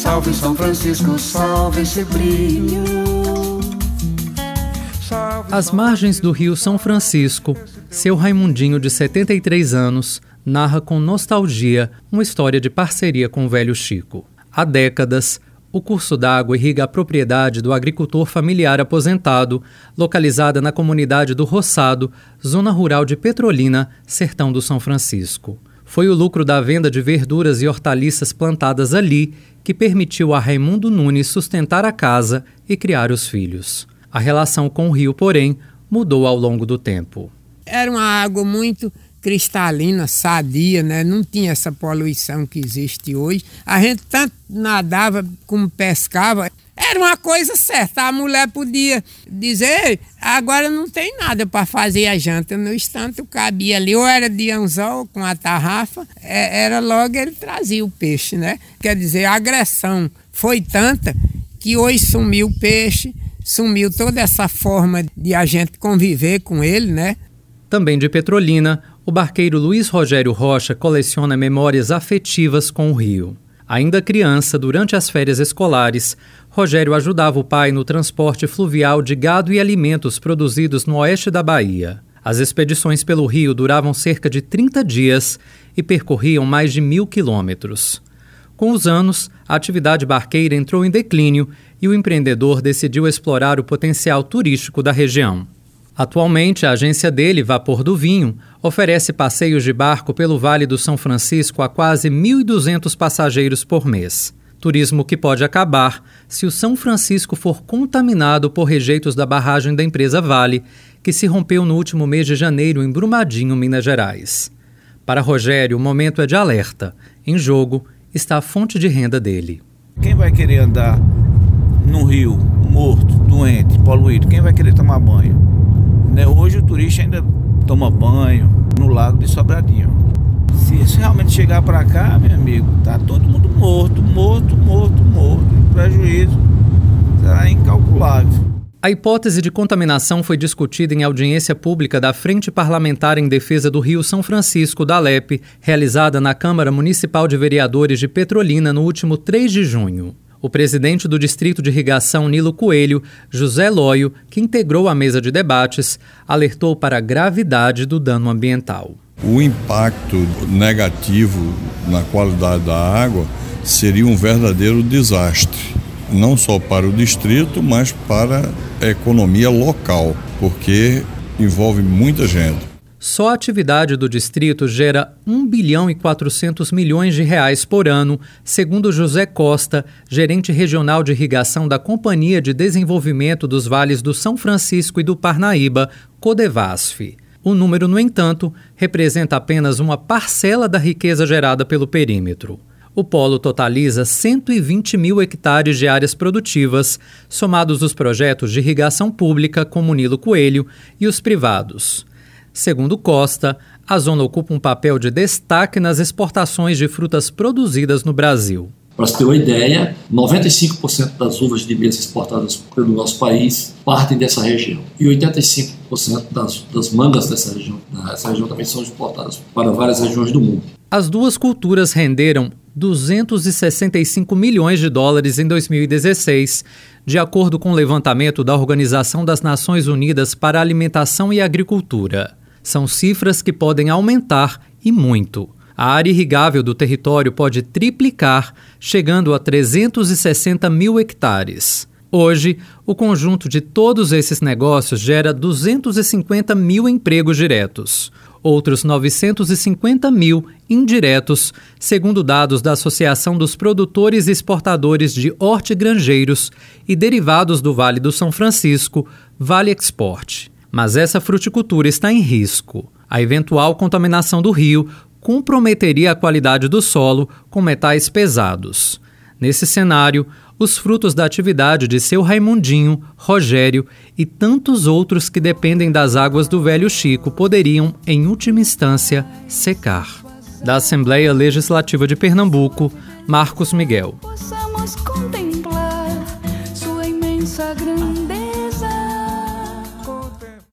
Salve São Francisco, salve esse brilho. Às margens do rio São Francisco, seu Raimundinho, de 73 anos, narra com nostalgia uma história de parceria com o velho Chico. Há décadas, o curso d'água irriga a propriedade do agricultor familiar aposentado, localizada na comunidade do Roçado, zona rural de Petrolina, sertão do São Francisco. Foi o lucro da venda de verduras e hortaliças plantadas ali que permitiu a Raimundo Nunes sustentar a casa e criar os filhos. A relação com o rio, porém, mudou ao longo do tempo. Era uma água muito cristalina, sadia, né? Não tinha essa poluição que existe hoje. A gente tanto nadava como pescava. Era uma coisa certa. A mulher podia dizer, agora não tem nada para fazer a janta. No instante cabia ali, ou era de anzol com a tarrafa, era logo ele trazia o peixe, né? Quer dizer, a agressão foi tanta que hoje sumiu o peixe, sumiu toda essa forma de a gente conviver com ele, né? Também de Petrolina, o barqueiro Luiz Rogério Rocha coleciona memórias afetivas com o rio. Ainda criança, durante as férias escolares, Rogério ajudava o pai no transporte fluvial de gado e alimentos produzidos no oeste da Bahia. As expedições pelo rio duravam cerca de 30 dias e percorriam mais de 1.000 quilômetros. Com os anos, a atividade barqueira entrou em declínio e o empreendedor decidiu explorar o potencial turístico da região. Atualmente, a agência dele, Vapor do Vinho, oferece passeios de barco pelo Vale do São Francisco a quase 1.200 passageiros por mês. Turismo que pode acabar se o São Francisco for contaminado por rejeitos da barragem da empresa Vale, que se rompeu no último mês de janeiro em Brumadinho, Minas Gerais. Para Rogério, o momento é de alerta. Em jogo está a fonte de renda dele. Quem vai querer andar num rio morto, doente, poluído? Quem vai querer tomar banho? Hoje o turista ainda toma banho no lago de Sobradinho. Se isso realmente chegar para cá, meu amigo, tá todo mundo morto. O prejuízo será incalculável. A hipótese de contaminação foi discutida em audiência pública da Frente Parlamentar em Defesa do Rio São Francisco, da ALEP, realizada na Câmara Municipal de Vereadores de Petrolina no último 3 de junho. O presidente do Distrito de Irrigação Nilo Coelho, José Lóio, que integrou a mesa de debates, alertou para a gravidade do dano ambiental. O impacto negativo na qualidade da água seria um verdadeiro desastre, não só para o distrito, mas para a economia local, porque envolve muita gente. Só a atividade do distrito gera 1 bilhão e 400 milhões de reais por ano, segundo José Costa, gerente regional de irrigação da Companhia de Desenvolvimento dos Vales do São Francisco e do Parnaíba, Codevasf. O número, no entanto, representa apenas uma parcela da riqueza gerada pelo perímetro. O polo totaliza 120 mil hectares de áreas produtivas, somados os projetos de irrigação pública, como Nilo Coelho, e os privados. Segundo Costa, a zona ocupa um papel de destaque nas exportações de frutas produzidas no Brasil. Para você ter uma ideia, 95% das uvas de mesa exportadas pelo nosso país partem dessa região. E 85% das mangas dessa região também são exportadas para várias regiões do mundo. As duas culturas renderam 265 milhões de dólares em 2016, de acordo com o levantamento da Organização das Nações Unidas para a Alimentação e Agricultura. São cifras que podem aumentar e muito. A área irrigável do território pode triplicar, chegando a 360 mil hectares. Hoje, o conjunto de todos esses negócios gera 250 mil empregos diretos. Outros 950 mil indiretos, segundo dados da Associação dos Produtores e Exportadores de Hortigranjeiros e Derivados do Vale do São Francisco, Vale Export. Mas essa fruticultura está em risco. A eventual contaminação do rio comprometeria a qualidade do solo com metais pesados. Nesse cenário, os frutos da atividade de seu Raimundinho, Rogério e tantos outros que dependem das águas do velho Chico poderiam, em última instância, secar. Da Assembleia Legislativa de Pernambuco, Marcos Miguel.